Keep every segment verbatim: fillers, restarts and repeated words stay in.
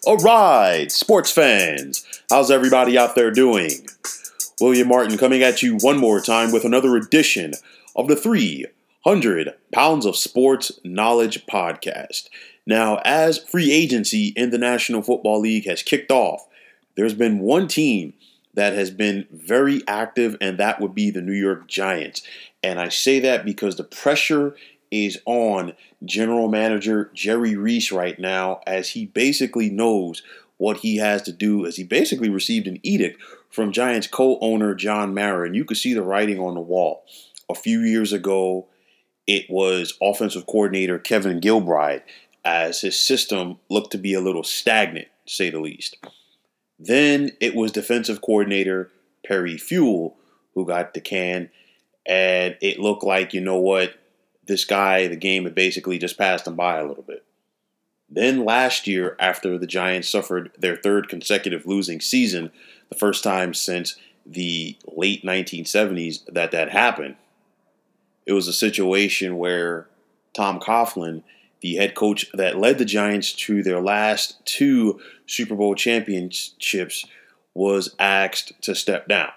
All right, sports fans, how's everybody out there doing? William Martin coming at you one more time with another edition of the three hundred Pounds of Sports Knowledge podcast. Now, as free agency in the National Football League has kicked off, there's been one team that has been very active, and that would be the New York Giants. And I say that because the pressure is on general manager Jerry Reese right now, as he basically knows what he has to do, as he basically received an edict from Giants co-owner John Mara. And you could see the writing on the wall. A few years ago, it was offensive coordinator Kevin Gilbride, as his system looked to be a little stagnant, to say the least. Then it was defensive coordinator Perry Fewell who got the can, and it looked like, you know what, this guy, the game had basically just passed him by a little bit. Then last year, after the Giants suffered their third consecutive losing season, the first time since the late nineteen seventies that that happened, it was a situation where Tom Coughlin, the head coach that led the Giants to their last two Super Bowl championships, was asked to step down.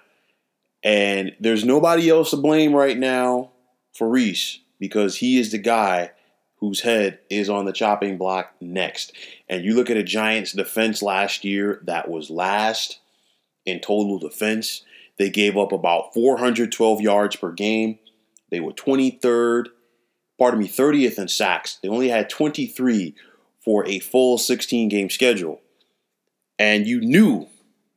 And there's nobody else to blame right now for Reese, because he is the guy whose head is on the chopping block next. And you look at a Giants defense last year that was last in total defense. They gave up about four hundred twelve yards per game. They were twenty-third, pardon me, thirtieth in sacks. They only had twenty-three for a full sixteen-game schedule. And you knew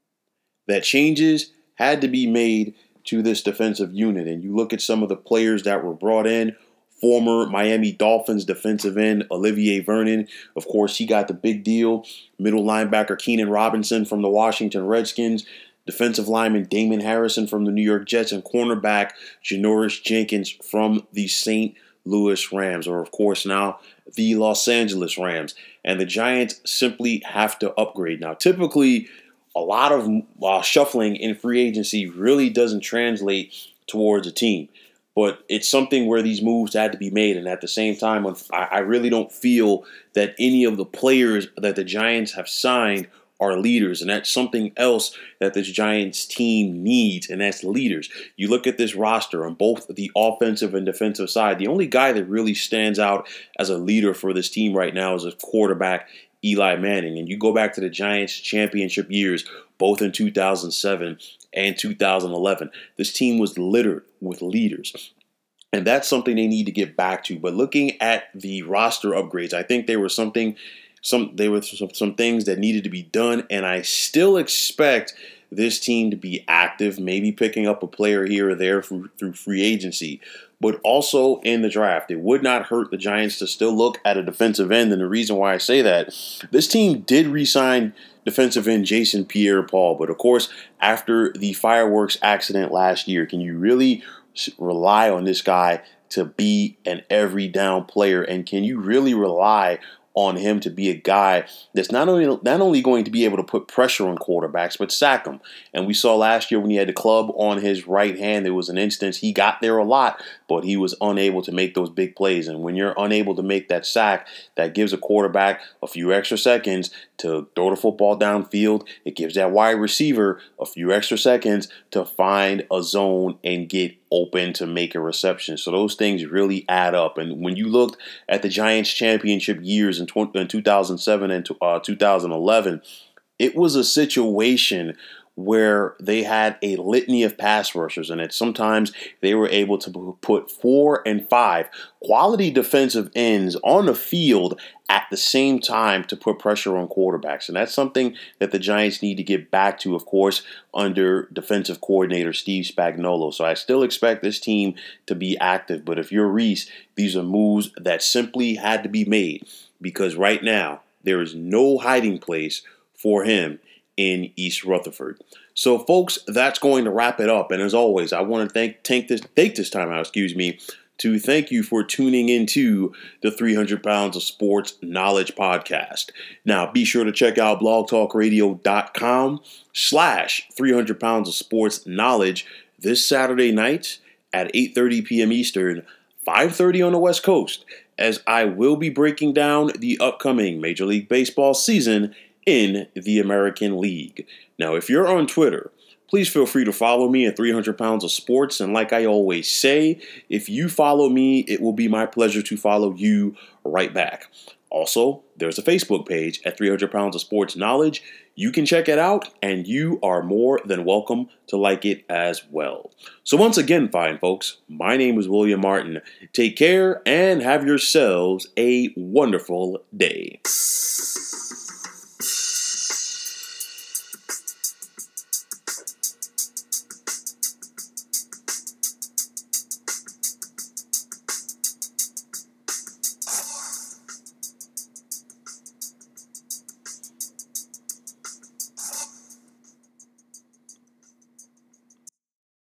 that changes had to be made to this defensive unit. And you look at some of the players that were brought in. Former Miami Dolphins defensive end Olivier Vernon. Of course, he got the big deal. Middle linebacker Keenan Robinson from the Washington Redskins. Defensive lineman Damon Harrison from the New York Jets. And cornerback Janoris Jenkins from the Saint Louis Rams. Or, of course, now the Los Angeles Rams. And the Giants simply have to upgrade. Now, typically, a lot of uh, shuffling in free agency really doesn't translate towards a team. But it's something where these moves had to be made. And at the same time, I really don't feel that any of the players that the Giants have signed are leaders. And that's something else that this Giants team needs, and that's leaders. You look at this roster on both the offensive and defensive side. The only guy that really stands out as a leader for this team right now is a quarterback, Eli Manning. And you go back to the Giants championship years, both in two thousand seven and two thousand eleven. This team was littered with leaders. And that's something they need to get back to. But looking at the roster upgrades, I think there were something, some there were some, some things that needed to be done. And I still expect this team to be active, maybe picking up a player here or there through, through free agency, but also in the draft. It would not hurt the Giants to still look at a defensive end. And the reason why I say that, this team did re-sign defensive end Jason Pierre-Paul. But of course, after the fireworks accident last year, can you really rely on this guy to be an every down player? And can you really rely on him to be a guy that's not only not only going to be able to put pressure on quarterbacks, but sack them? And we saw last year when he had the club on his right hand, there was an instance he got there a lot, but he was unable to make those big plays. And when you're unable to make that sack, that gives a quarterback a few extra seconds to throw the football downfield. It gives that wide receiver a few extra seconds to find a zone and get open to make a reception. So those things really add up. And when you looked at the Giants championship years in, in two thousand seven and uh, two thousand eleven, it was a situation where they had a litany of pass rushers, and that sometimes they were able to put four and five quality defensive ends on the field at the same time to put pressure on quarterbacks. And that's something that the Giants need to get back to, of course, under defensive coordinator Steve Spagnuolo. So I still expect this team to be active. But if you're Reese, these are moves that simply had to be made, because right now there is no hiding place for him in East Rutherford. So, folks, that's going to wrap it up. And as always, I want to thank take this take this time out, excuse me, to thank you for tuning into the three hundred Pounds of Sports Knowledge podcast. Now, be sure to check out blogtalkradio.com slash 300 Pounds of Sports Knowledge this Saturday night at eight thirty p.m. Eastern, five thirty on the West Coast, as I will be breaking down the upcoming Major League Baseball season in the American League. Now, if you're on Twitter, please feel free to follow me at three hundred pounds of sports. And like I always say, if you follow me, it will be my pleasure to follow you right back. Also, there's a Facebook page at three hundred pounds of sports knowledge. You can check it out, and you are more than welcome to like it as well. So once again, fine folks, my name is William Martin. Take care and have yourselves a wonderful day.